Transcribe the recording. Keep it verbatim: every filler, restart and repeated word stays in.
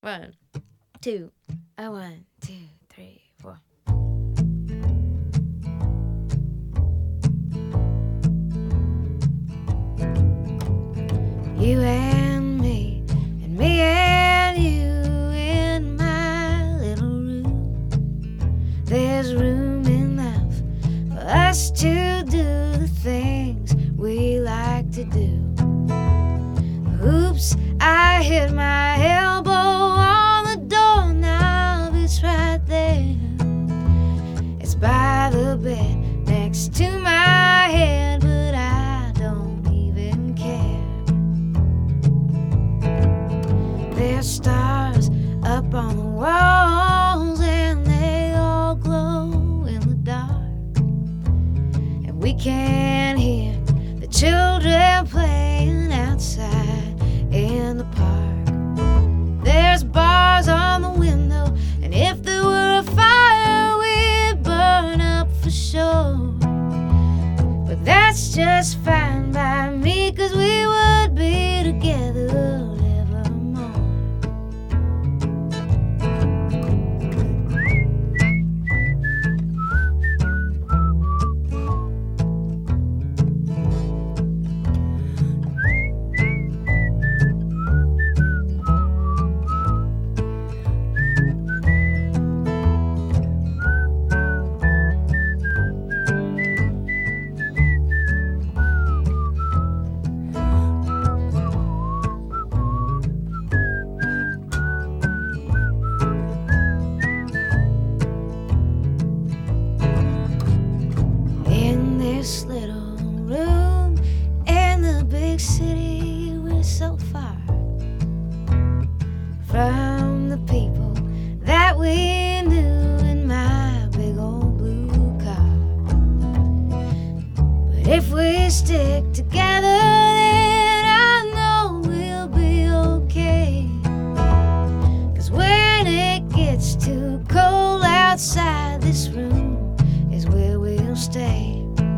One, two, a one, two, three, four. You and me, and me and you in my little room. There's room enough for us to do the things we like to do. Oops, I hit my elbow on the doorknob, it's right there. It's by the bed next to my head, but I don't even care. There's stars up on the walls and they all glow in the dark. And we can hear the children playing outside in the park. There's bars on the window, and if there were a fire, we'd burn up for sure. But that's just fine by me, 'cause we would be together evermore. In this little room in the big city, we're so far from the people that we knew in my big old blue car. But if we stick together, then I know we'll be okay. 'Cause when it gets too cold outside, this room is where we'll stay.